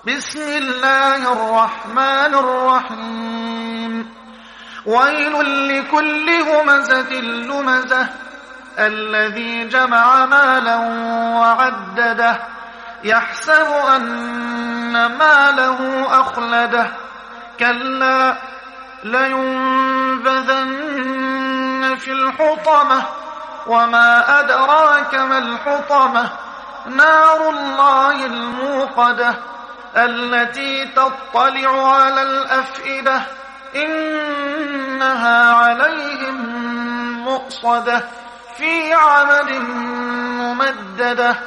بسم الله الرحمن الرحيم ويل لكل همزة لمزة الذي جمع مالا وعدده يحسب أن ماله أخلده كلا لينبذن في الحطمة وما أدراك ما الحطمة نار الله الموقدة التي تطلع على الأفئدة إنها عليهم مؤصدة في عمد ممددة